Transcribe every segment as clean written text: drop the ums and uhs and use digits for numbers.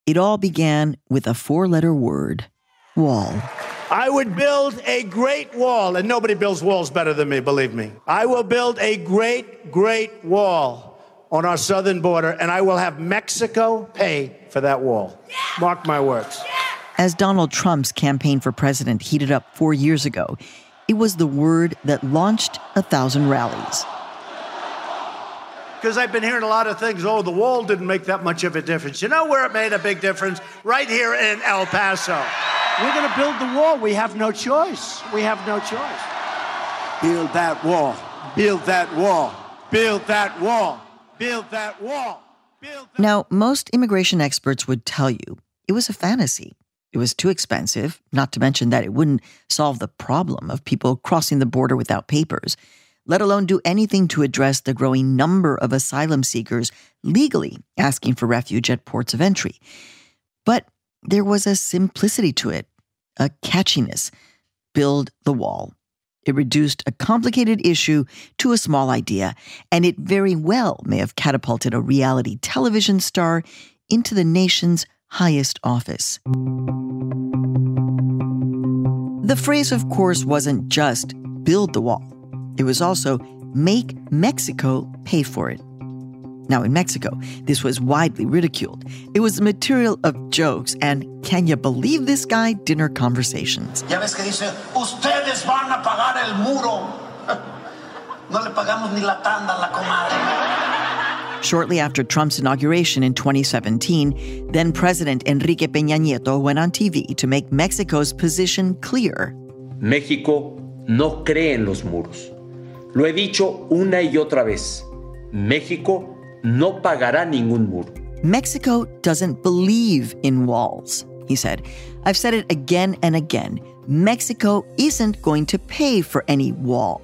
It all began with a 4-letter word, wall. I would build a great wall, and nobody builds walls better than me, believe me. I will build a great, great wall on our southern border, and I will have Mexico pay for that wall. Mark my words. As Donald Trump's campaign for president heated up 4 years ago, it was the word that launched 1,000 rallies. Because I've been hearing a lot of things, the wall didn't make that much of a difference. You know where it made a big difference? Right here in El Paso. We're going to build the wall. We have no choice. We have no choice. Build that wall. Build that wall. Build that wall. Build that wall. Build that. Now, most immigration experts would tell you it was a fantasy. It was too expensive, not to mention that it wouldn't solve the problem of people crossing the border without papers, let alone do anything to address the growing number of asylum seekers legally asking for refuge at ports of entry. But there was a simplicity to it, a catchiness. Build the wall. It reduced a complicated issue to a small idea, and it very well may have catapulted a reality television star into the nation's highest office. The phrase, of course, wasn't just build the wall. It was also make Mexico pay for it. Now, in Mexico, this was widely ridiculed. It was the material of jokes and, can you believe this guy, dinner conversations. Ya ves que dice, ustedes van a pagar el muro. No le pagamos ni la tanda a la comadre. Shortly after Trump's inauguration in 2017, then President Enrique Peña Nieto went on TV to make Mexico's position clear. México no cree en los muros. Lo he dicho una y otra vez. México no pagará ningún muro. Mexico doesn't believe in walls, he said. I've said it again and again. Mexico isn't going to pay for any wall.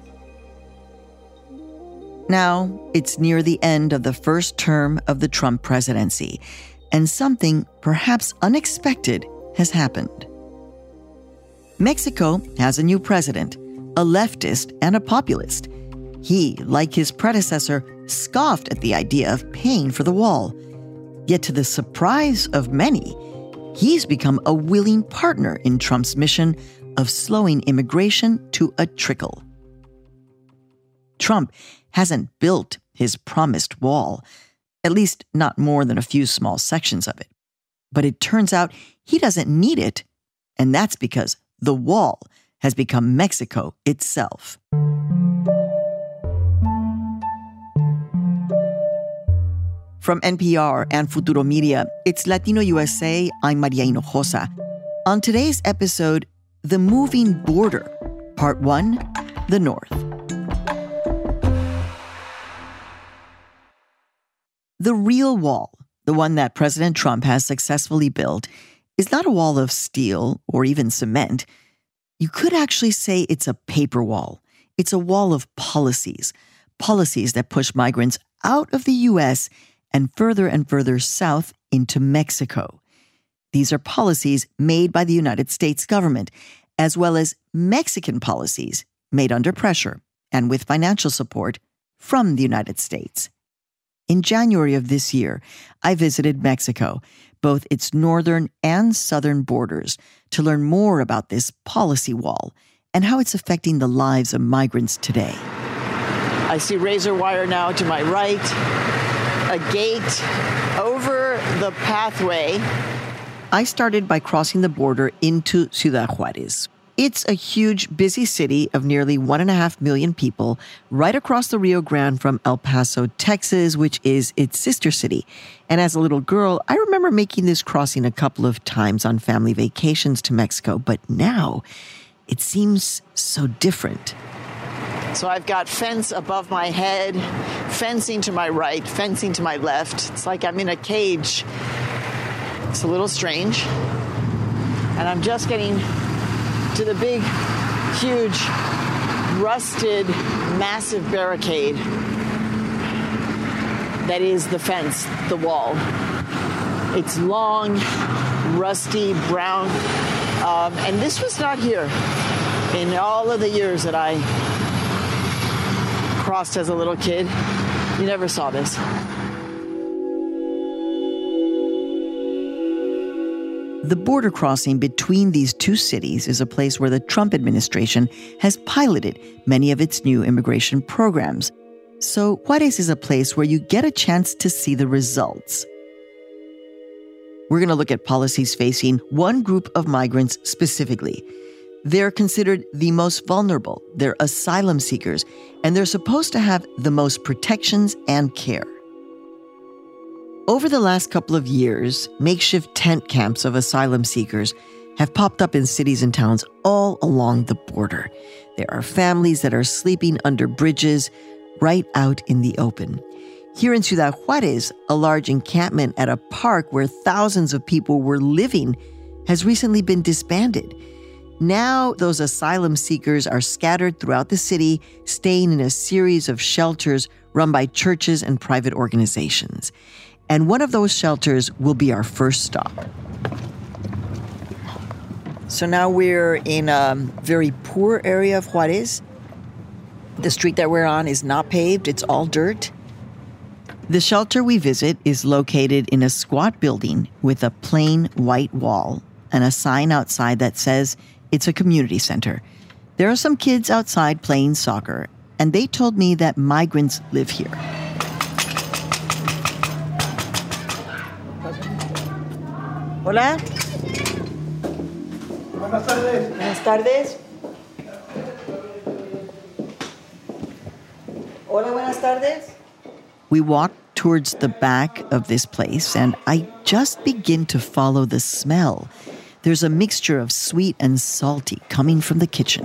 Now, it's near the end of the first term of the Trump presidency, and something perhaps unexpected has happened. Mexico has a new president, a leftist and a populist. He, like his predecessor, scoffed at the idea of paying for the wall. Yet to the surprise of many, he's become a willing partner in Trump's mission of slowing immigration to a trickle. Trump hasn't built his promised wall, at least not more than a few small sections of it. But it turns out he doesn't need it, and that's because the wall has become Mexico itself. From NPR and Futuro Media, it's Latino USA. I'm Maria Hinojosa. On today's episode, The Moving Border, Part 1, The North. The real wall, the one that President Trump has successfully built, is not a wall of steel or even cement. You could actually say it's a paper wall. It's a wall of policies that push migrants out of the U.S. and further south into Mexico. These are policies made by the United States government, as well as Mexican policies made under pressure and with financial support from the United States. In January of this year, I visited Mexico, both its northern and southern borders, to learn more about this policy wall and how it's affecting the lives of migrants today. I see razor wire now to my right, a gate over the pathway. I started by crossing the border into Ciudad Juárez. It's a huge, busy city of nearly 1.5 million people right across the Rio Grande from El Paso, Texas, which is its sister city. And as a little girl, I remember making this crossing a couple of times on family vacations to Mexico. But now, it seems so different. So I've got fence above my head, fencing to my right, fencing to my left. It's like I'm in a cage. It's a little strange. And I'm just getting to the big, huge, rusted, massive barricade that is the fence, the wall. It's long, rusty, brown, and this was not here in all of the years that I crossed as a little kid. You never saw this. The border crossing between these two cities is a place where the Trump administration has piloted many of its new immigration programs. So Juárez is a place where you get a chance to see the results. We're going to look at policies facing one group of migrants specifically. They're considered the most vulnerable. They're asylum seekers, and they're supposed to have the most protections and care. Over the last couple of years, makeshift tent camps of asylum seekers have popped up in cities and towns all along the border. There are families that are sleeping under bridges right out in the open. Here in Ciudad Juárez, a large encampment at a park where thousands of people were living has recently been disbanded. Now, those asylum seekers are scattered throughout the city, staying in a series of shelters run by churches and private organizations. And one of those shelters will be our first stop. So now we're in a very poor area of Juárez. The street that we're on is not paved, it's all dirt. The shelter we visit is located in a squat building with a plain white wall and a sign outside that says it's a community center. There are some kids outside playing soccer, and they told me that migrants live here. Hola. Buenas tardes. Buenas tardes. Hola, buenas tardes. We walk towards the back of this place, and I just begin to follow the smell. There's a mixture of sweet and salty coming from the kitchen.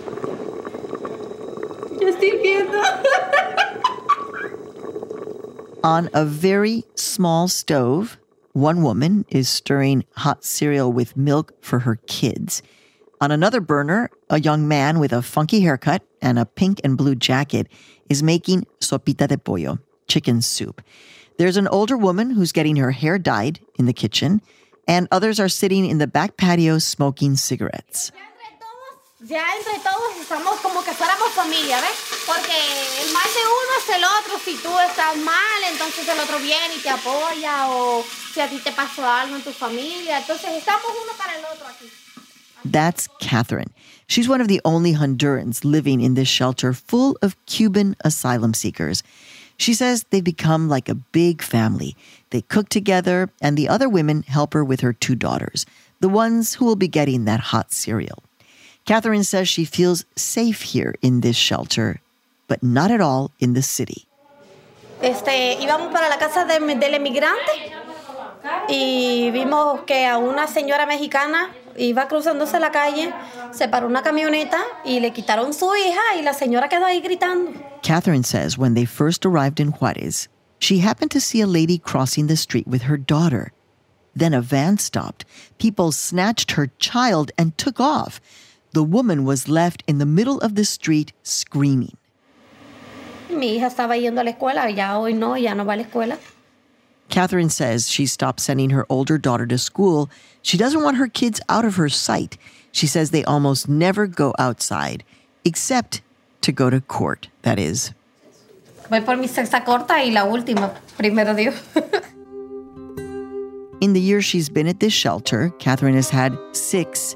On a very small stove, one woman is stirring hot cereal with milk for her kids. On another burner, a young man with a funky haircut and a pink and blue jacket is making sopita de pollo, chicken soup. There's an older woman who's getting her hair dyed in the kitchen, and others are sitting in the back patio smoking cigarettes. Ya entre todos estamos como que fuéramos familia, ¿ves? Porque el mal de uno es el otro. Si tú estás mal, entonces el otro viene y te apoya, o si a ti te pasó algo en tu familia. Entonces estamos uno para el otro aquí. That's Catherine. She's one of the only Hondurans living in this shelter full of Cuban asylum seekers. She says they've become like a big family. They cook together, and the other women help her with her two daughters, the ones who will be getting that hot cereal. Catherine says she feels safe here in this shelter, but not at all in the city. Íbamos para la casa del emigrante y vimos que a una señora mexicana iba cruzándose la calle, se paró una camioneta y le quitaron su hija y la señora quedó ahí gritando. Catherine says when they first arrived in Juárez, she happened to see a lady crossing the street with her daughter. Then a van stopped. People snatched her child and took off. The woman was left in the middle of the street screaming. Mi hija estaba yendo a la escuela, ya hoy no, ya no va a la escuela. Catherine says she stopped sending her older daughter to school. She doesn't want her kids out of her sight. She says they almost never go outside, except to go to court, that is. Voy por mi sexta corta y la última, primero Dios. In the year she's been at this shelter, Catherine has had 6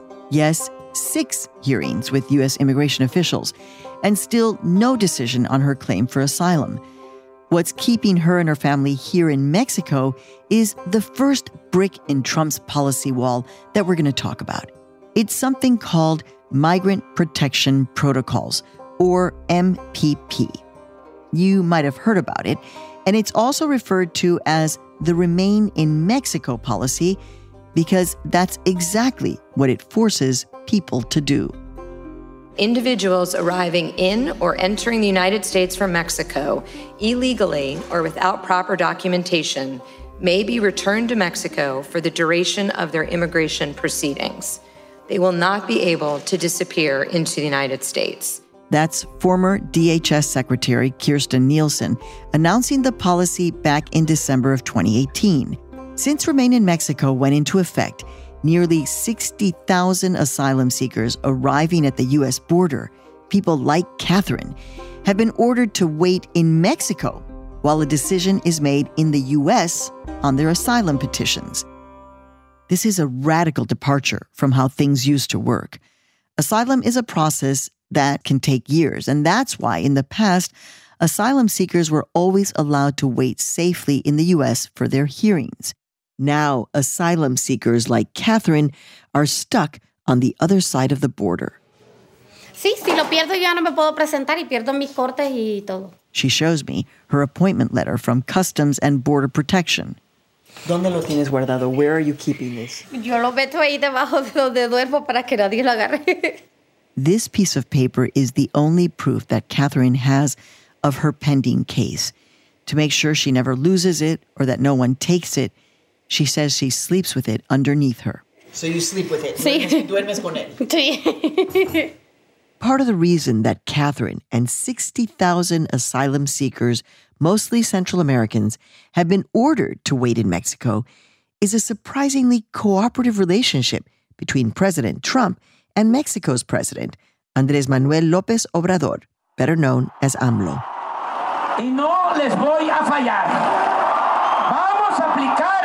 hearings with U.S. immigration officials, and still no decision on her claim for asylum. What's keeping her and her family here in Mexico is the first brick in Trump's policy wall that we're going to talk about. It's something called Migrant Protection Protocols, or MPP. You might have heard about it, and it's also referred to as the Remain in Mexico policy because that's exactly what it forces people to do. Individuals arriving in or entering the United States from Mexico illegally or without proper documentation may be returned to Mexico for the duration of their immigration proceedings. They will not be able to disappear into the United States. That's former DHS Secretary Kirstjen Nielsen announcing the policy back in December of 2018. Since Remain in Mexico went into effect, nearly 60,000 asylum seekers arriving at the U.S. border, people like Catherine, have been ordered to wait in Mexico while a decision is made in the U.S. on their asylum petitions. This is a radical departure from how things used to work. Asylum is a process that can take years, and that's why in the past, asylum seekers were always allowed to wait safely in the U.S. for their hearings. Now, asylum seekers like Catherine are stuck on the other side of the border. Sí, si lo pierdo yo ya no me puedo presentar y pierdo mis cortes y todo. She shows me her appointment letter from Customs and Border Protection. ¿Dónde lo tienes guardado? Where are you keeping this? Yo lo meto ahí debajo de donde duermo para que nadie lo agarre. This piece of paper is the only proof that Catherine has of her pending case. To make sure she never loses it or that no one takes it, she says she sleeps with it underneath her. So you sleep with it? Sí. Duermes con él? Sí. Part of the reason that Catherine and 60,000 asylum seekers, mostly Central Americans, have been ordered to wait in Mexico is a surprisingly cooperative relationship between President Trump and Mexico's president, Andrés Manuel López Obrador, better known as AMLO. Y no les voy a fallar. Vamos a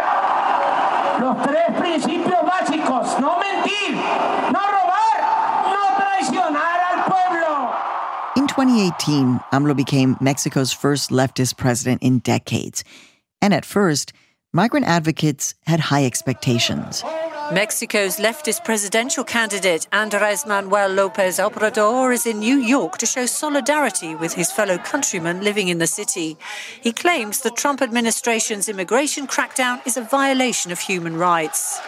aplicar los tres principios básicos. No mentir, no robar, no traicionar al pueblo. In 2018, AMLO became Mexico's first leftist president in decades. And at first, migrant advocates had high expectations. Mexico's leftist presidential candidate Andrés Manuel López Obrador is in New York to show solidarity with his fellow countrymen living in the city. He claims the Trump administration's immigration crackdown is a violation of human rights.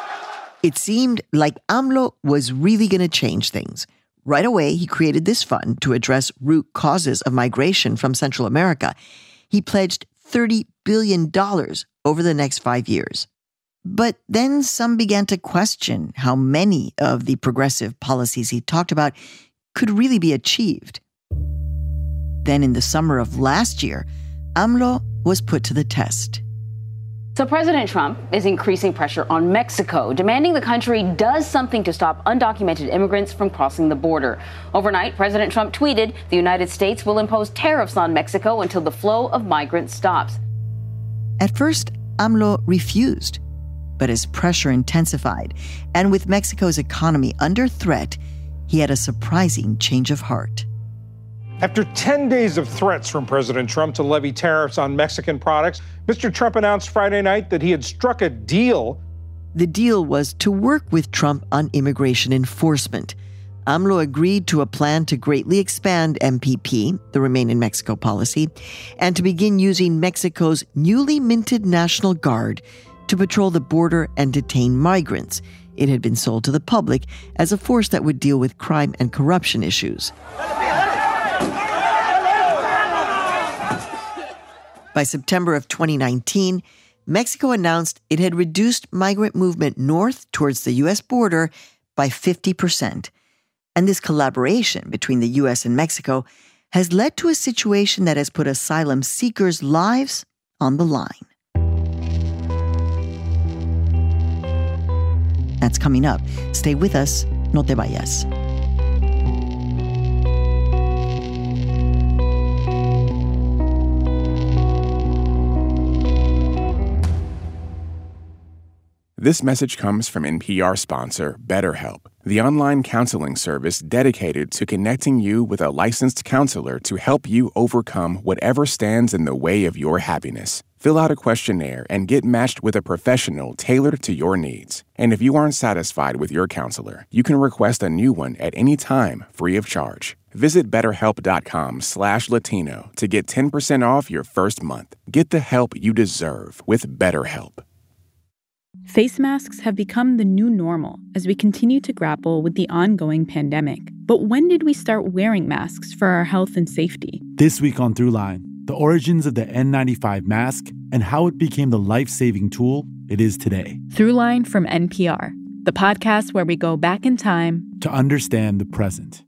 It seemed like AMLO was really going to change things. Right away, he created this fund to address root causes of migration from Central America. He pledged $30 billion over the next 5 years. But then some began to question how many of the progressive policies he talked about could really be achieved. Then in the summer of last year, AMLO was put to the test. So President Trump is increasing pressure on Mexico, demanding the country does something to stop undocumented immigrants from crossing the border. Overnight, President Trump tweeted the United States will impose tariffs on Mexico until the flow of migrants stops. At first, AMLO refused. But as pressure intensified, and with Mexico's economy under threat, he had a surprising change of heart. After 10 days of threats from President Trump to levy tariffs on Mexican products, Mr. Trump announced Friday night that he had struck a deal. The deal was to work with Trump on immigration enforcement. AMLO agreed to a plan to greatly expand MPP, the Remain in Mexico policy, and to begin using Mexico's newly minted National Guard to patrol the border and detain migrants. It had been sold to the public as a force that would deal with crime and corruption issues. By September of 2019, Mexico announced it had reduced migrant movement north towards the U.S. border by 50%. And this collaboration between the U.S. and Mexico has led to a situation that has put asylum seekers' lives on the line. That's coming up. Stay with us. No te vayas. This message comes from NPR sponsor BetterHelp, the online counseling service dedicated to connecting you with a licensed counselor to help you overcome whatever stands in the way of your happiness. Fill out a questionnaire and get matched with a professional tailored to your needs. And if you aren't satisfied with your counselor, you can request a new one at any time, free of charge. Visit BetterHelp.com/Latino to get 10% off your first month. Get the help you deserve with BetterHelp. Face masks have become the new normal as we continue to grapple with the ongoing pandemic. But when did we start wearing masks for our health and safety? This week on Throughline, the origins of the N95 mask and how it became the life-saving tool it is today. Throughline from NPR, the podcast where we go back in time to understand the present.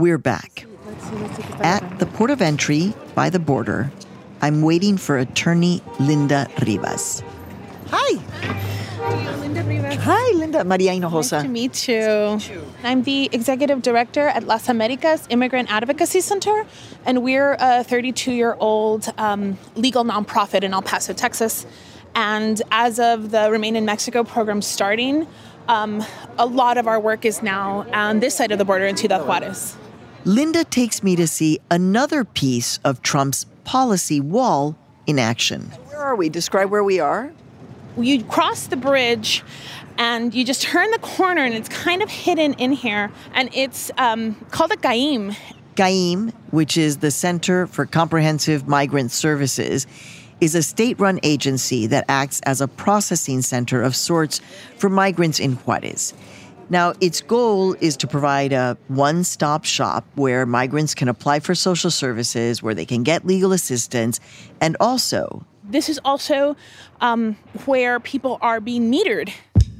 We're back. At the port of entry by the border, I'm waiting for attorney Linda Rivas. Hi. Linda Rivas. Hi, Linda. Maria Hinojosa. Nice to meet you. I'm the executive director at Las Americas Immigrant Advocacy Center, and we're a 32-year-old legal nonprofit in El Paso, Texas. And as of the Remain in Mexico program starting, a lot of our work is now on this side of the border in Ciudad Juarez. Linda takes me to see another piece of Trump's policy wall in action. Where are we? Describe where we are. You cross the bridge and you just turn the corner and it's kind of hidden in here. And it's called a CAIM. CAIM, which is the Center for Comprehensive Migrant Services, is a state-run agency that acts as a processing center of sorts for migrants in Juarez. Now, its goal is to provide a one-stop shop where migrants can apply for social services, where they can get legal assistance, and also... This is also where people are being metered.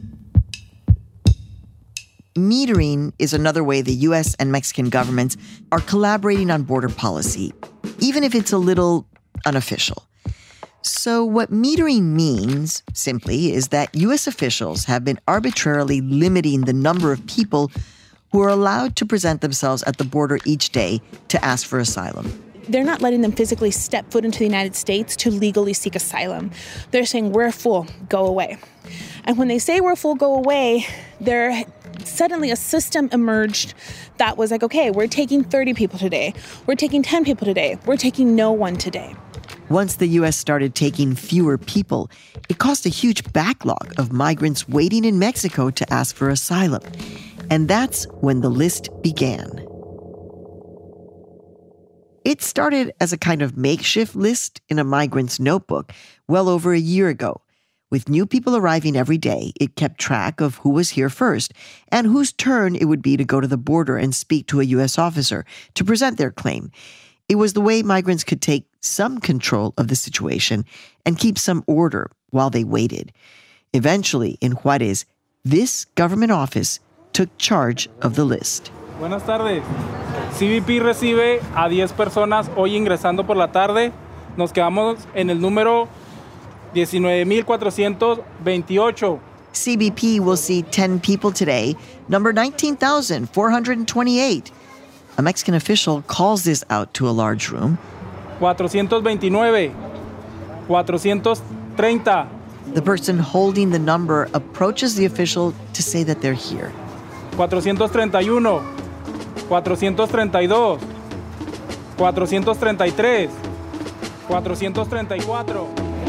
Metering is another way the U.S. and Mexican governments are collaborating on border policy, even if it's a little unofficial. So what metering means, simply, is that U.S. officials have been arbitrarily limiting the number of people who are allowed to present themselves at the border each day to ask for asylum. They're not letting them physically step foot into the United States to legally seek asylum. They're saying, we're full, go away. And when they say we're full, go away, suddenly a system emerged that was like, okay, we're taking 30 people today. We're taking 10 people today. We're taking no one today. Once the U.S. started taking fewer people, it caused a huge backlog of migrants waiting in Mexico to ask for asylum. And that's when the list began. It started as a kind of makeshift list in a migrant's notebook well over a year ago. With new people arriving every day, it kept track of who was here first and whose turn it would be to go to the border and speak to a U.S. officer to present their claim. It was the way migrants could take some control of the situation and keep some order while they waited. Eventually, in Juarez, this government office took charge of the list. Buenas tardes. CBP recibe a 10 personas hoy ingresando por la tarde. Nos quedamos en el número 19,428. CBP will see 10 people today, number 19,428. A Mexican official calls this out to a large room. 429, 430. The person holding the number approaches the official to say that they're here. 431, 432, 433, 434.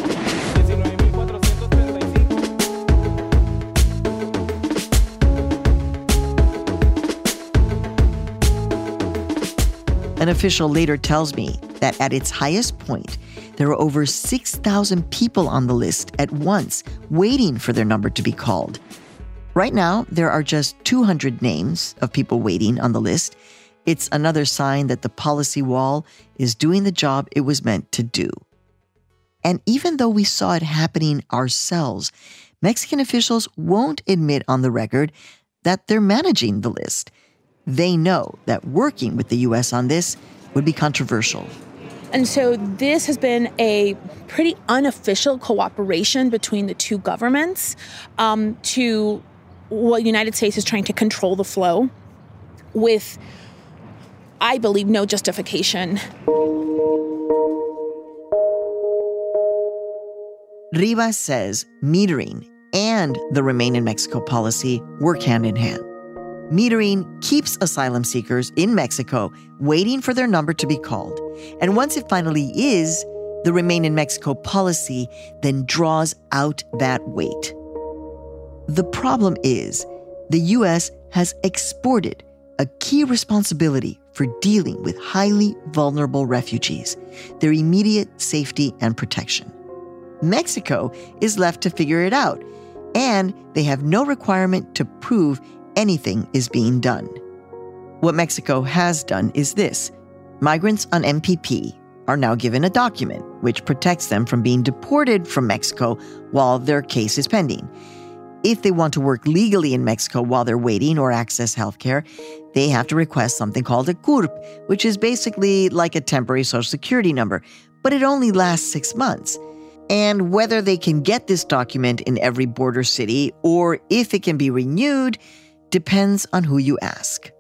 An official later tells me that at its highest point, there were over 6,000 people on the list at once, waiting for their number to be called. Right now, there are just 200 names of people waiting on the list. It's another sign that the policy wall is doing the job it was meant to do. And even though we saw it happening ourselves, Mexican officials won't admit on the record that they're managing the list. They know that working with the U.S. on this would be controversial. And so this has been a pretty unofficial cooperation between the two governments to what the United States is trying to control the flow with, I believe, no justification. Rivas says metering and the Remain in Mexico policy work hand in hand. Metering keeps asylum seekers in Mexico waiting for their number to be called. And once it finally is, the Remain in Mexico policy then draws out that wait. The problem is, the U.S. has exported a key responsibility for dealing with highly vulnerable refugees, their immediate safety and protection. Mexico is left to figure it out, and they have no requirement to prove anything is being done. What Mexico has done is this. Migrants on MPP are now given a document which protects them from being deported from Mexico while their case is pending. If they want to work legally in Mexico while they're waiting or access healthcare, they have to request something called a CURP, which is basically like a temporary social security number, but it only lasts 6 months. And whether they can get this document in every border city or if it can be renewed depends on who you ask.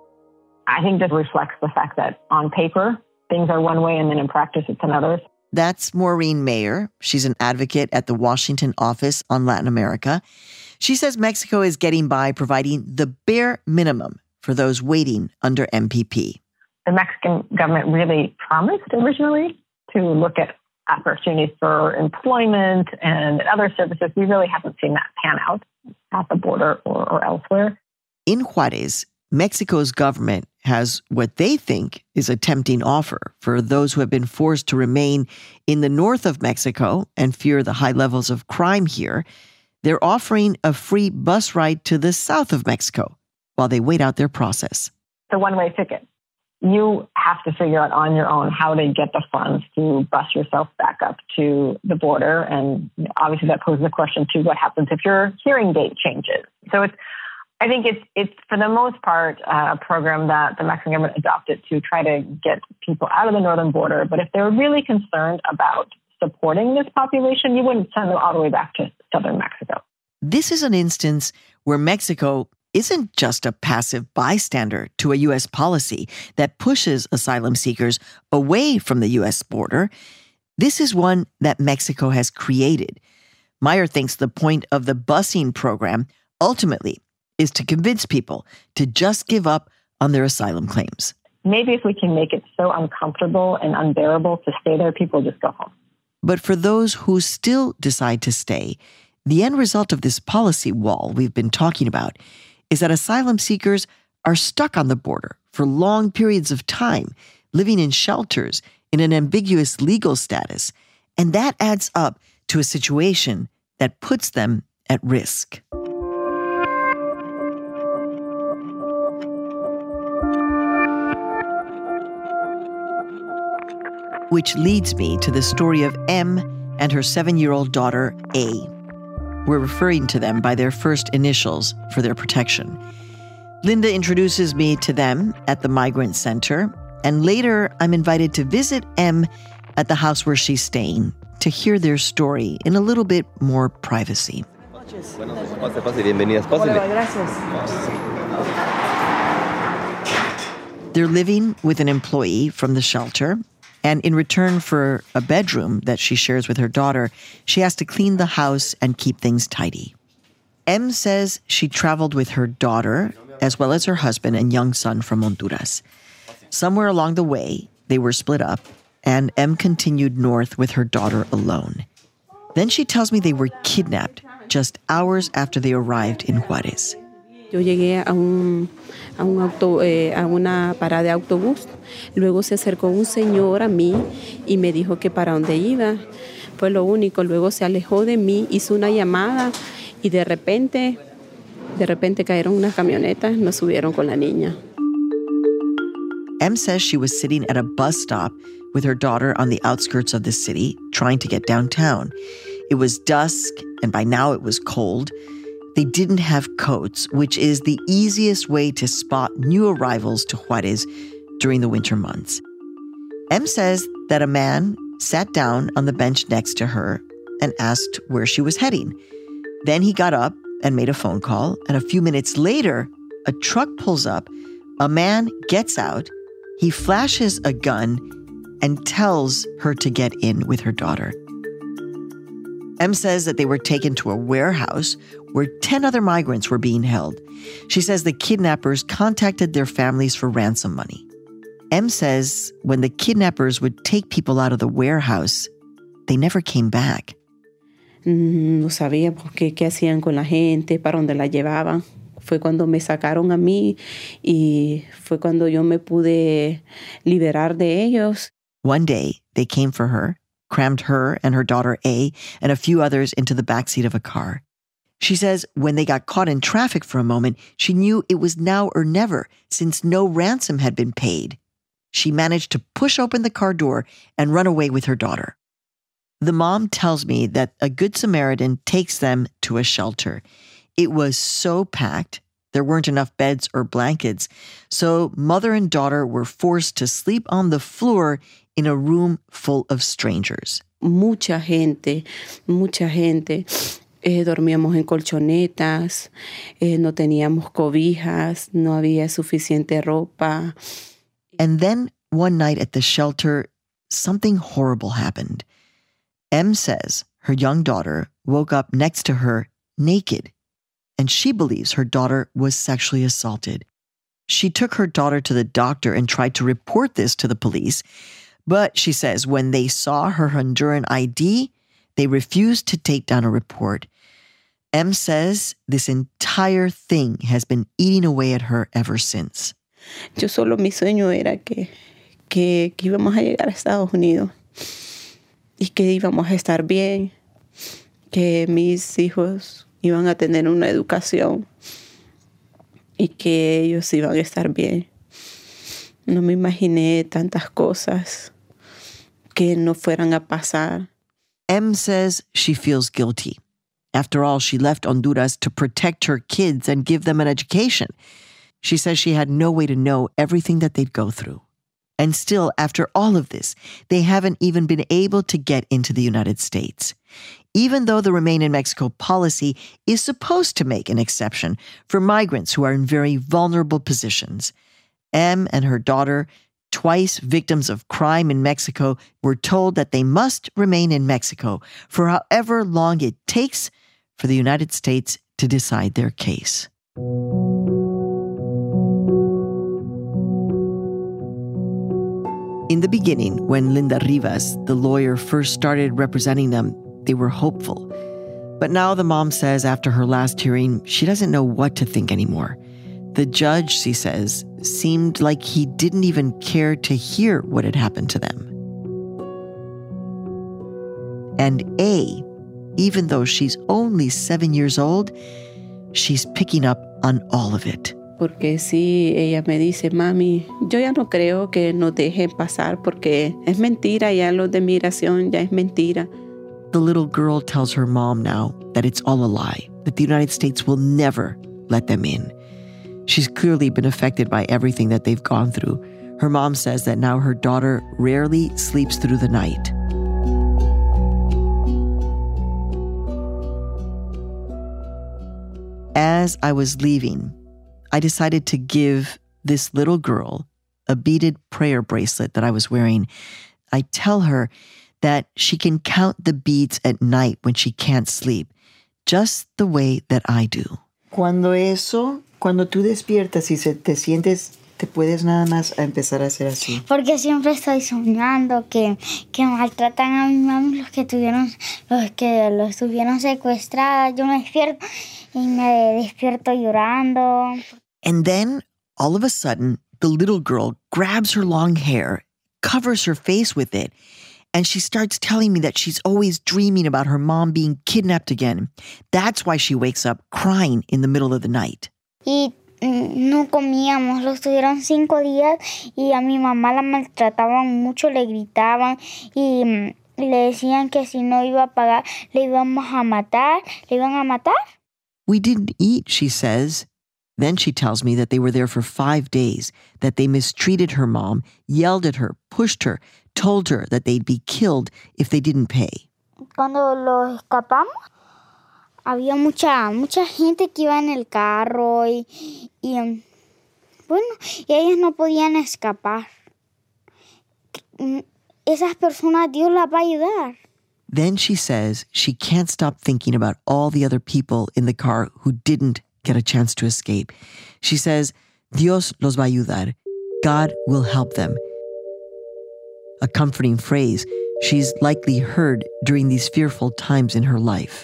I think this reflects the fact that on paper, things are one way and then in practice it's another. That's Maureen Mayer. She's an advocate at the Washington office on Latin America. She says Mexico is getting by providing the bare minimum for those waiting under MPP. The Mexican government really promised originally to look at opportunities for employment and other services. We really haven't seen that pan out at the border or elsewhere. In Juarez, Mexico's government has what they think is a tempting offer for those who have been forced to remain in the north of Mexico and fear the high levels of crime here. They're offering a free bus ride to the south of Mexico while they wait out their process. The one-way ticket. You have to figure out on your own how to get the funds to bus yourself back up to the border. And obviously that poses a question to what happens if your hearing date changes. So I think it's for the most part a program that the Mexican government adopted to try to get people out of the northern border. But if they're really concerned about supporting this population, you wouldn't send them all the way back to southern Mexico. This is an instance where Mexico isn't just a passive bystander to a U.S. policy that pushes asylum seekers away from the U.S. border. This is one that Mexico has created. Mayer thinks the point of the busing program ultimately is to convince people to just give up on their asylum claims. Maybe if we can make it so uncomfortable and unbearable to stay there, people just go home. But for those who still decide to stay, the end result of this policy wall we've been talking about is that asylum seekers are stuck on the border for long periods of time, living in shelters in an ambiguous legal status. And that adds up to a situation that puts them at risk. Which leads me to the story of M and her 7-year-old daughter, A. We're referring to them by their first initials for their protection. Linda introduces me to them at the Migrant Center, and later I'm invited to visit M at the house where she's staying to hear their story in a little bit more privacy. They're living with an employee from the shelter, and in return for a bedroom that she shares with her daughter, she has to clean the house and keep things tidy. M says she traveled with her daughter, as well as her husband and young son from Honduras. Somewhere along the way, they were split up, and M continued north with her daughter alone. Then she tells me they were kidnapped just hours after they arrived in Juárez. Yo llegué a una parada de autobús. Luego se acercó un señor a mí y me dijo que para dónde iba. Fue lo único. Luego se alejó de mí, hizo una llamada y de repente cayeron unas camionetas, nos subieron con la niña. M says she was sitting at a bus stop with her daughter on the outskirts of the city, trying to get downtown. It was dusk, and by now it was cold. They didn't have coats, which is the easiest way to spot new arrivals to Juárez during the winter months. M says that a man sat down on the bench next to her and asked where she was heading. Then he got up and made a phone call, and a few minutes later, a truck pulls up, a man gets out, he flashes a gun and tells her to get in with her daughter. M says that they were taken to a warehouse where 10 other migrants were being held. She says the kidnappers contacted their families for ransom money. M says when the kidnappers would take people out of the warehouse, they never came back. No sabía qué hacían con la gente, para dónde la llevaban. Fue cuando me sacaron a mí y fue cuando yo me pude liberar de ellos. One day, they came for her, crammed her and her daughter A and a few others into the backseat of a car. She says when they got caught in traffic for a moment, she knew it was now or never, since no ransom had been paid. She managed to push open the car door and run away with her daughter. The mom tells me that a Good Samaritan takes them to a shelter. It was so packed, there weren't enough beds or blankets, so mother and daughter were forced to sleep on the floor in a room full of strangers. Mucha gente. Dormíamos en colchonetas, no teníamos cobijas, no había suficiente ropa. And then one night at the shelter, something horrible happened. Em says her young daughter woke up next to her naked, and she believes her daughter was sexually assaulted. She took her daughter to the doctor and tried to report this to the police, but she says when they saw her Honduran ID, they refused to take down a report. Em says this entire thing has been eating away at her ever since. Yo solo mi sueño era que íbamos a llegar a Estados Unidos y que íbamos a estar bien, que mis hijos iban a tener una educación y que ellos iban a estar bien. No me imaginé tantas cosas que no fueran a pasar. Em says she feels guilty. After all, she left Honduras to protect her kids and give them an education. She says she had no way to know everything that they'd go through. And still, after all of this, they haven't even been able to get into the United States. Even though the Remain in Mexico policy is supposed to make an exception for migrants who are in very vulnerable positions. Em and her daughter, twice victims of crime in Mexico, were told that they must remain in Mexico for however long it takes for the United States to decide their case. In the beginning, when Linda Rivas, the lawyer, first started representing them, they were hopeful. But now the mom says after her last hearing, she doesn't know what to think anymore. The judge, she says, seemed like he didn't even care to hear what had happened to them. And A, even though she's only 7 years old, she's picking up on all of it. Porque sí, ella me dice, mami, yo ya no creo que nos dejen pasar porque es mentira, ya lo de migración ya es mentira. The little girl tells her mom now that it's all a lie, that the United States will never let them in. She's clearly been affected by everything that they've gone through. Her mom says that now her daughter rarely sleeps through the night. As I was leaving, I decided to give this little girl a beaded prayer bracelet that I was wearing. I tell her that she can count the beads at night when she can't sleep, just the way that I do. Cuando tú despiertas y te sientes, te puedes nada más empezar a hacer así. Porque siempre estoy soñando que maltratan a mi mami, los que los tuvieron secuestradas. Yo me despierto y me despierto llorando. And then, all of a sudden, the little girl grabs her long hair, covers her face with it, and she starts telling me that she's always dreaming about her mom being kidnapped again. That's why she wakes up crying in the middle of the night. Y no comíamos, los tuvieron 5 días y a mi mamá la maltrataban mucho, le gritaban y le decían que si no iba a pagar le iban a matar. We didn't eat, she says. Then she tells me that they were there for 5 days, that they mistreated her mom, yelled at her, pushed her, told her that they'd be killed if they didn't pay. Cuando los escapamos, había mucha gente que iba en el carro y ellos no podían escapar. Esas personas Dios las va a ayudar. Then she says she can't stop thinking about all the other people in the car who didn't get a chance to escape. She says, Dios los va a ayudar. God will help them. A comforting phrase she's likely heard during these fearful times in her life.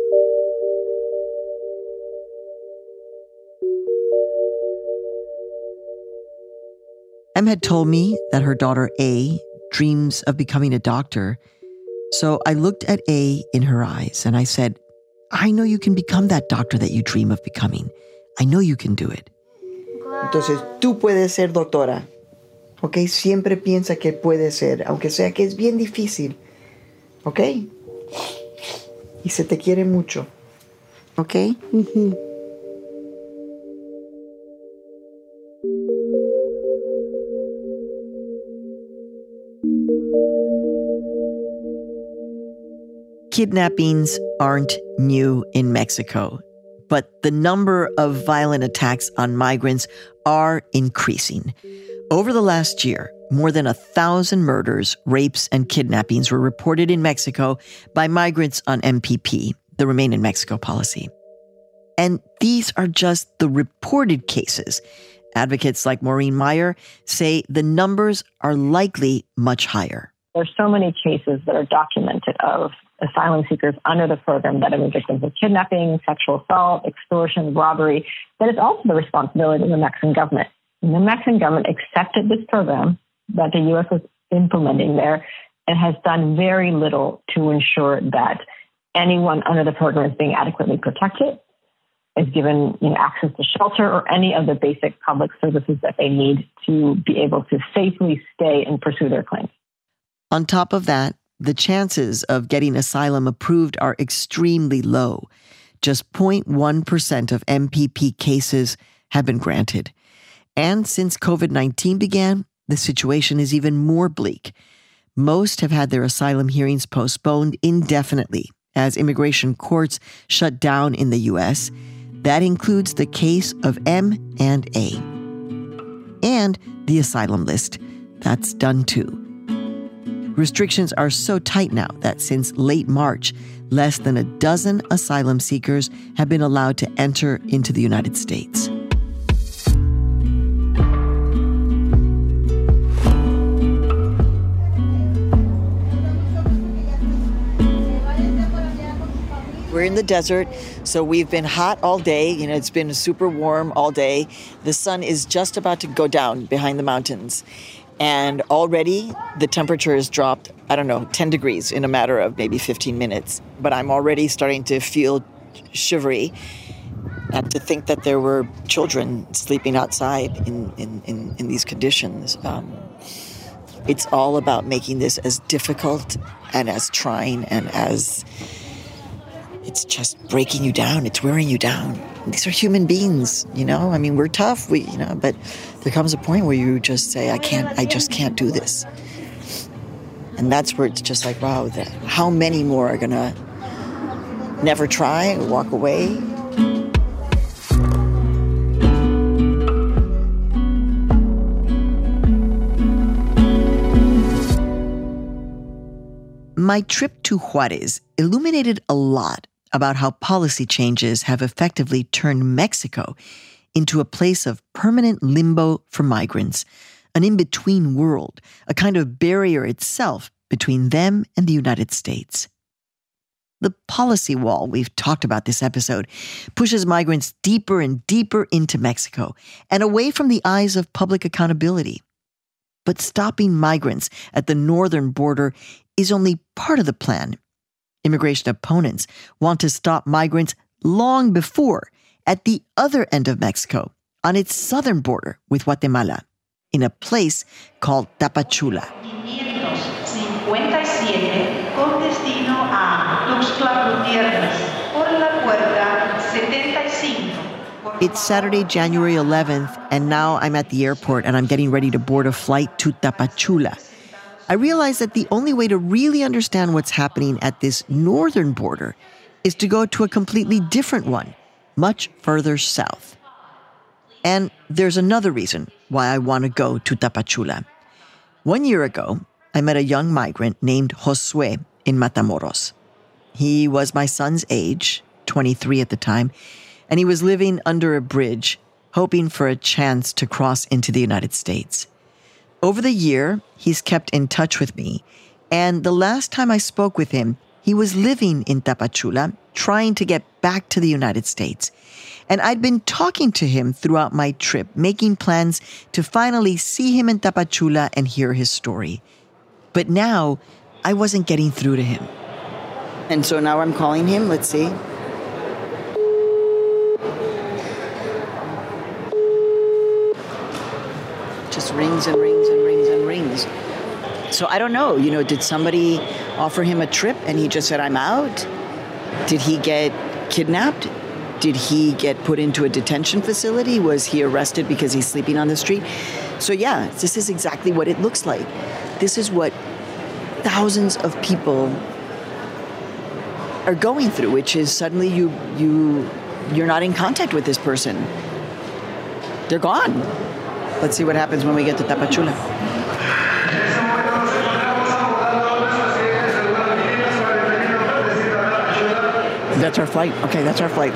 Em had told me that her daughter A dreams of becoming a doctor. So I looked at A in her eyes and I said, I know you can become that doctor that you dream of becoming. I know you can do it. Entonces, tú puedes ser doctora. ¿Ok? Siempre piensa que puede ser, aunque sea que es bien difícil. ¿Ok? Y se te quiere mucho. ¿Ok? Mm-hmm. Kidnappings aren't new in Mexico, but the number of violent attacks on migrants are increasing. Over the last year, more than 1,000 murders, rapes, and kidnappings were reported in Mexico by migrants on MPP, the Remain in Mexico policy. And these are just the reported cases. Advocates like Maureen Meyer say the numbers are likely much higher. There's so many cases that are documented of asylum seekers under the program that have been victims of kidnapping, sexual assault, extortion, robbery, that it's also the responsibility of the Mexican government. And the Mexican government accepted this program that the U.S. was implementing there and has done very little to ensure that anyone under the program is being adequately protected, is given access to shelter or any of the basic public services that they need to be able to safely stay and pursue their claims. On top of that, the chances of getting asylum approved are extremely low. Just 0.1% of MPP cases have been granted. And since COVID-19 began, the situation is even more bleak. Most have had their asylum hearings postponed indefinitely as immigration courts shut down in the U.S. That includes the case of M and A. And the asylum list. That's done too. Restrictions are so tight now that since late March, less than a dozen asylum seekers have been allowed to enter into the United States. We're in the desert, so we've been hot all day. It's been super warm all day. The sun is just about to go down behind the mountains. And already the temperature has dropped, 10 degrees in a matter of maybe 15 minutes. But I'm already starting to feel shivery and to think that there were children sleeping outside in these conditions. It's all about making this as difficult and as trying and as it's just breaking you down. It's wearing you down. These are human beings, we're tough, but there comes a point where you just say, I just can't do this. And that's where it's just like, wow, how many more are gonna never try, walk away? My trip to Juarez illuminated a lot about how policy changes have effectively turned Mexico into a place of permanent limbo for migrants, an in-between world, a kind of barrier itself between them and the United States. The policy wall we've talked about this episode pushes migrants deeper and deeper into Mexico and away from the eyes of public accountability. But stopping migrants at the northern border is only part of the plan. Immigration opponents want to stop migrants long before, at the other end of Mexico, on its southern border with Guatemala, in a place called Tapachula. 557 con destino a Tuxtla Gutiérrez por la puerta 75. It's Saturday, January 11th, and now I'm at the airport and I'm getting ready to board a flight to Tapachula. I realize that the only way to really understand what's happening at this northern border is to go to a completely different one, much further south. And there's another reason why I want to go to Tapachula. 1 year ago, I met a young migrant named Josue in Matamoros. He was my son's age, 23 at the time, and he was living under a bridge, hoping for a chance to cross into the United States. Over the year, he's kept in touch with me, and the last time I spoke with him, he was living in Tapachula, trying to get back to the United States. And I'd been talking to him throughout my trip, making plans to finally see him in Tapachula and hear his story. But now, I wasn't getting through to him. And so now I'm calling him. Let's see. Just rings and rings and rings and rings. So I don't know, did somebody offer him a trip and he just said, I'm out? Did he get kidnapped? Did he get put into a detention facility? Was he arrested because he's sleeping on the street? So yeah, this is exactly what it looks like. This is what thousands of people are going through, which is suddenly you're not in contact with this person. They're gone. Let's see what happens when we get to Tapachula. That's our flight. Okay, that's our flight.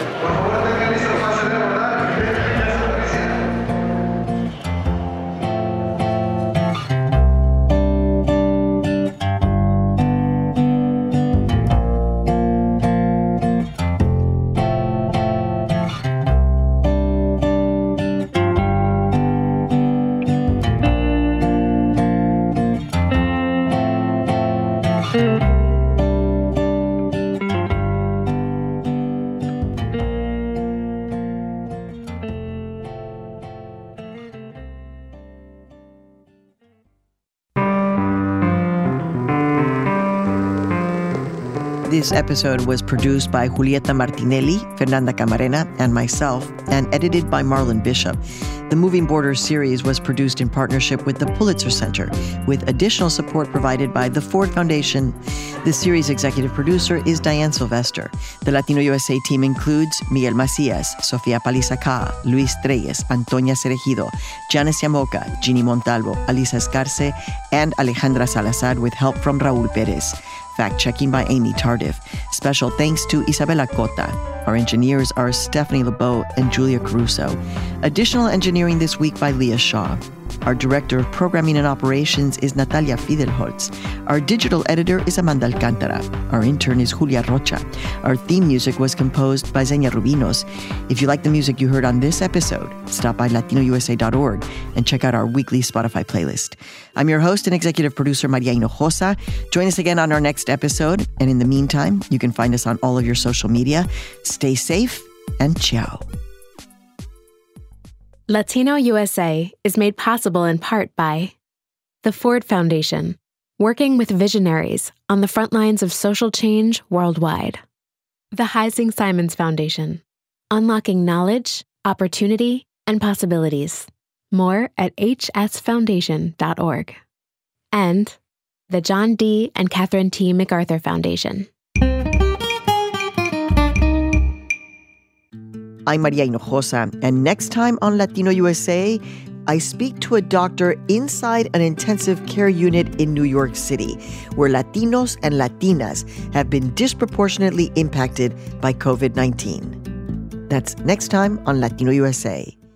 This episode was produced by Julieta Martinelli, Fernanda Camarena, and myself, and edited by Marlon Bishop. The Moving Borders series was produced in partnership with the Pulitzer Center, with additional support provided by the Ford Foundation. The series executive producer is Diane Sylvester. The Latino USA team includes Miguel Macias, Sofia Palizaca, Luis Treyes, Antonia Cerejido, Janice Yamoca, Ginny Montalvo, Alisa Escarce, and Alejandra Salazar, with help from Raul Perez. Fact-checking by Amy Tardif. Special thanks to Isabella Cota. Our engineers are Stephanie LeBeau and Julia Caruso. Additional engineering this week by Leah Shaw. Our director of programming and operations is Natalia Fidelholtz. Our digital editor is Amanda Alcantara. Our intern is Julia Rocha. Our theme music was composed by Xenia Rubinos. If you like the music you heard on this episode, stop by latinousa.org and check out our weekly Spotify playlist. I'm your host and executive producer, Maria Hinojosa. Join us again on our next episode. And in the meantime, you can find us on all of your social media. Stay safe and ciao. Latino USA is made possible in part by the Ford Foundation, working with visionaries on the front lines of social change worldwide. The Heising Simons Foundation, unlocking knowledge, opportunity, and possibilities. More at hsfoundation.org. And the John D. and Catherine T. MacArthur Foundation. I'm Maria Hinojosa, and next time on Latino USA, I speak to a doctor inside an intensive care unit in New York City, where Latinos and Latinas have been disproportionately impacted by COVID-19. That's next time on Latino USA.